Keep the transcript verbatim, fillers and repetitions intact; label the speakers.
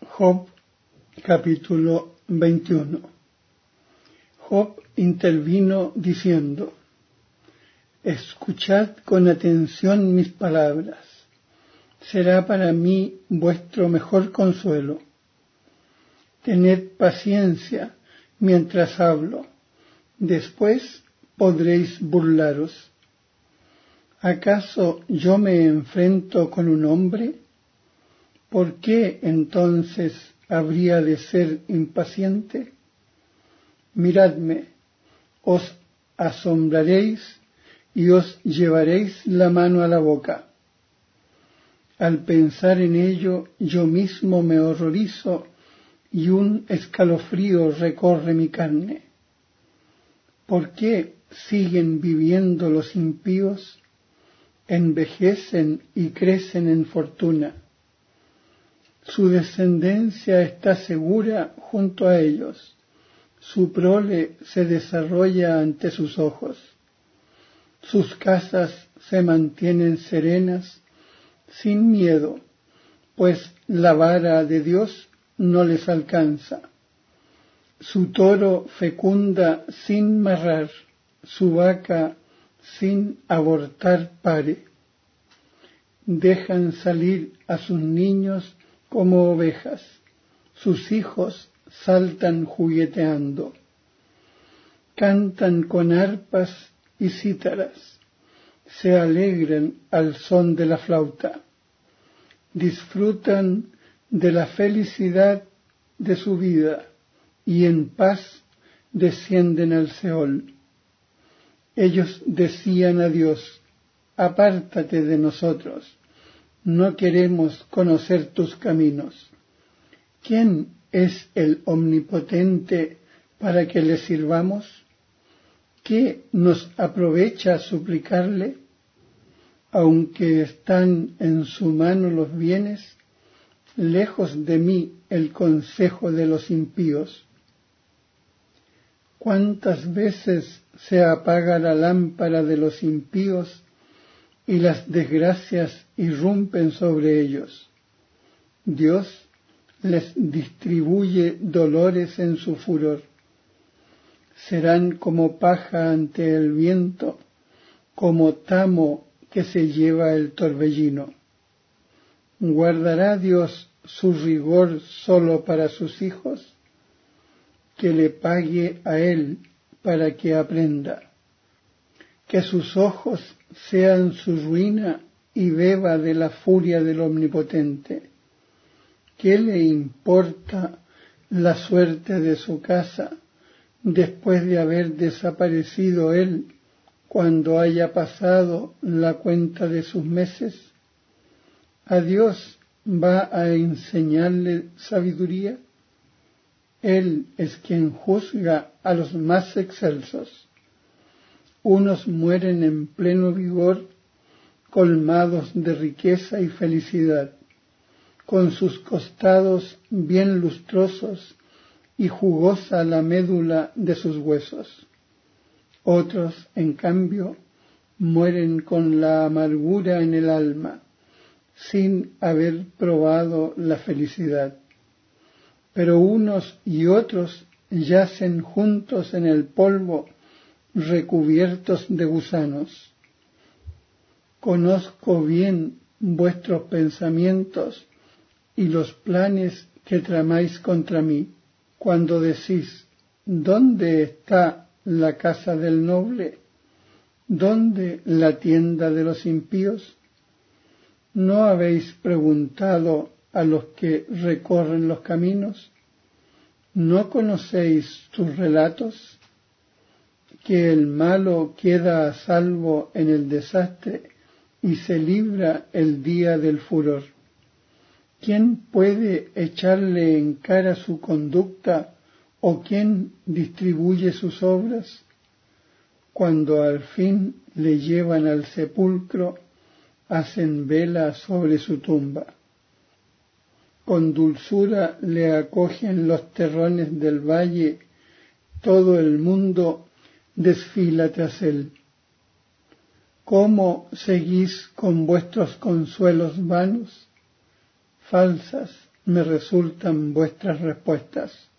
Speaker 1: Job capítulo veintiuno. Job intervino diciendo: Escuchad con atención mis palabras, será para mí vuestro mejor consuelo. Tened paciencia mientras hablo, después podréis burlaros. ¿Acaso yo me enfrento con un hombre? ¿Por qué entonces habría de ser impaciente? Miradme, os asombraréis y os llevaréis la mano a la boca. Al pensar en ello, yo mismo me horrorizo y un escalofrío recorre mi carne. ¿Por qué siguen viviendo los impíos? Envejecen y crecen en fortuna. Su descendencia está segura junto a ellos. Su prole se desarrolla ante sus ojos. Sus casas se mantienen serenas, sin miedo, pues la vara de Dios no les alcanza. Su toro fecunda sin marrar, su vaca sin abortar pare. Dejan salir a sus niños como ovejas, sus hijos saltan jugueteando. Cantan con arpas y cítaras, se alegran al son de la flauta, disfrutan de la felicidad de su vida y en paz descienden al Seol. Ellos decían a Dios: apártate de nosotros, no queremos conocer tus caminos. ¿Quién es el omnipotente para que le sirvamos? ¿Qué nos aprovecha suplicarle? Aunque están en su mano los bienes, lejos de mí el consejo de los impíos. ¿Cuántas veces se apaga la lámpara de los impíos y las desgracias irrumpen sobre ellos? Dios les distribuye dolores en su furor. Serán como paja ante el viento, como tamo que se lleva el torbellino. ¿Guardará Dios su rigor solo para sus hijos? Que le pague a él para que aprenda. Que sus ojos sean su ruina y beba de la furia del Omnipotente. ¿Qué le importa la suerte de su casa después de haber desaparecido él cuando haya pasado la cuenta de sus meses? ¿A Dios va a enseñarle sabiduría? Él es quien juzga a los más excelsos. Unos mueren en pleno vigor, colmados de riqueza y felicidad, con sus costados bien lustrosos y jugosa la médula de sus huesos. Otros, en cambio, mueren con la amargura en el alma, sin haber probado la felicidad. Pero unos y otros yacen juntos en el polvo, recubiertos de gusanos. Conozco bien vuestros pensamientos y los planes que tramáis contra mí, cuando decís: ¿dónde está la casa del noble? ¿Dónde la tienda de los impíos? ¿No habéis preguntado a los que recorren los caminos? ¿No conocéis sus relatos? Que el malo queda a salvo en el desastre y se libra el día del furor. ¿Quién puede echarle en cara su conducta o quién distribuye sus obras? Cuando al fin le llevan al sepulcro, hacen vela sobre su tumba. Con dulzura le acogen los terrones del valle, todo el mundo desfila tras él. ¿Cómo seguís con vuestros consuelos vanos? Falsas me resultan vuestras respuestas.